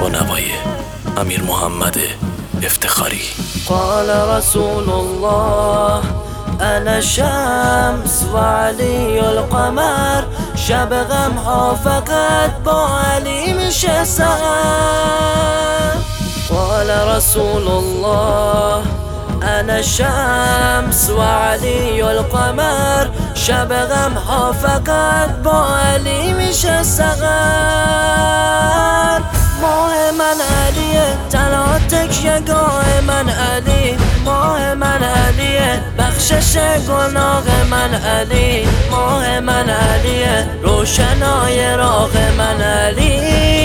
با نوای امیر محمد افتخاری. قال رسول الله انا شمس و علی القمر، شب غم ها فقط با علی میشه سحر. قال رسول الله انا شمس و علی القمر، شب غم ها فقط با علی میشه سحر. ماه من علیه، تنها تکیه گاه من علی. ماه من علیه، بخشش گناه من علی. ماه من علیه، روشنای راه من علی.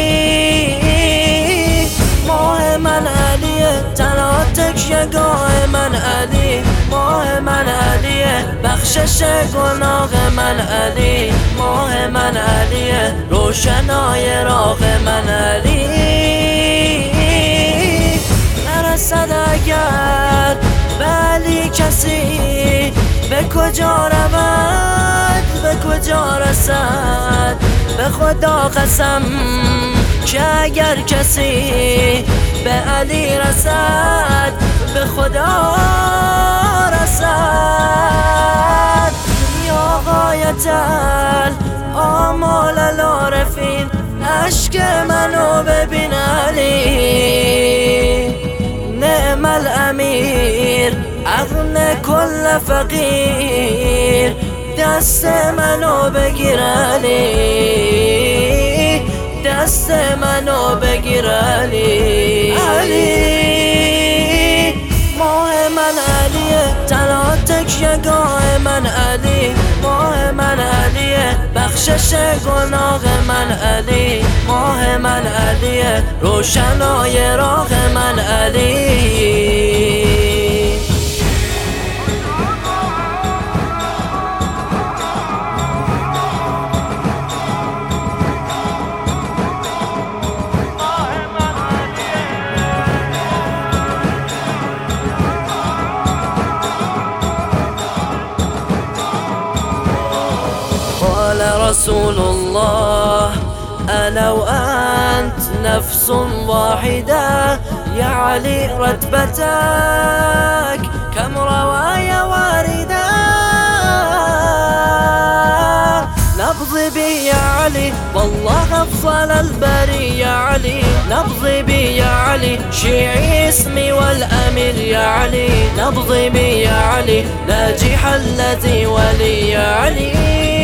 ماه من علیه، تنها تکیه گاه من علی. ماه من علیه، بخشش گناه من علی. ماه من علیه، روشنای راه من علی. نرسد اگر به علی کسی، به کجا رود به کجا رسد. به خدا قسم که اگر کسی به علی رسد، به خدا رسد. یا غایت الآمال العارفین، اشک منو ببین علی. نعم الامیر اغن کل فقیر، دست منو بگیر علی. دست منو بگیر علی. علی ماه من علیه، تنها تکیه گاه من علی. ماه من علیه، بخشش گناه من علی. ماه من علیه، روشنای راه من علی. قال رسول الله أنا وأنت نفس واحدة، يا علي رتبتك كم روايا واردة. نبضي بي يا علي والله أفضل البري يا علي. نبضي بي يا علي شيعي اسمي والأمير يا علي. نبضي بي يا علي ناجح الذي ولي يا علي.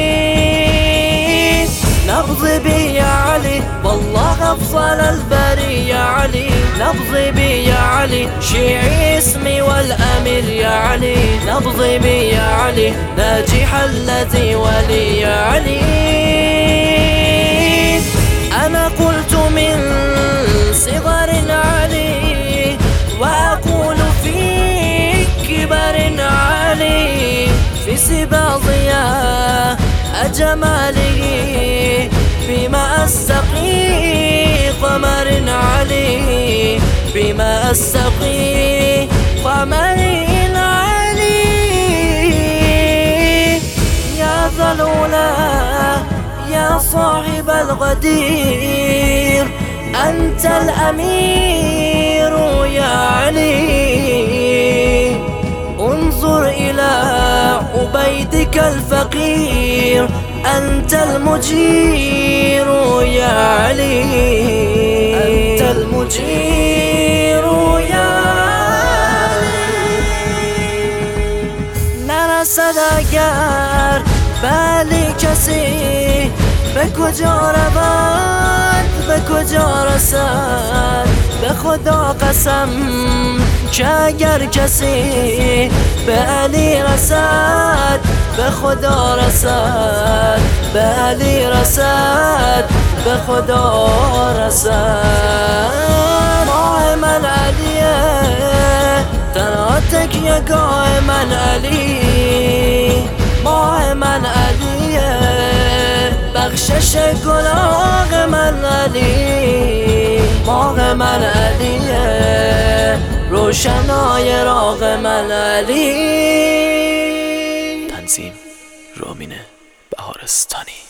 نبضي بي يا علي والله أفضل البري يا علي. نبضي بي يا علي شيعي اسمي والأمير يا علي. نبضي بي يا علي ناجح الذي ولي يا علي. أنا قلت من صغر علي، وأقول في كبر علي. في سبا ضياء جماله بما أستقي قمر علي. بما أستقي قمر علي. يا ذلولا يا صاحب الغدير، أنت الأمير يا علي. انظر إلى عبيدك الفقير، أنت المجير يا علي. أنت المجير يا علي. نرسد اگر بلی کسی، به کجا رود به کجا رسد. به خدا قسم که اگر کسی به علی رسد، به خدا رسد. به علی رسد، به خدا رسد. ماه من علیه، تنها تکیه گاه من علی. ماه من علیه، بخشش گناه من علی. ماه من علیه، روشنای راه من علی. تنظیم رامین بهارستانی.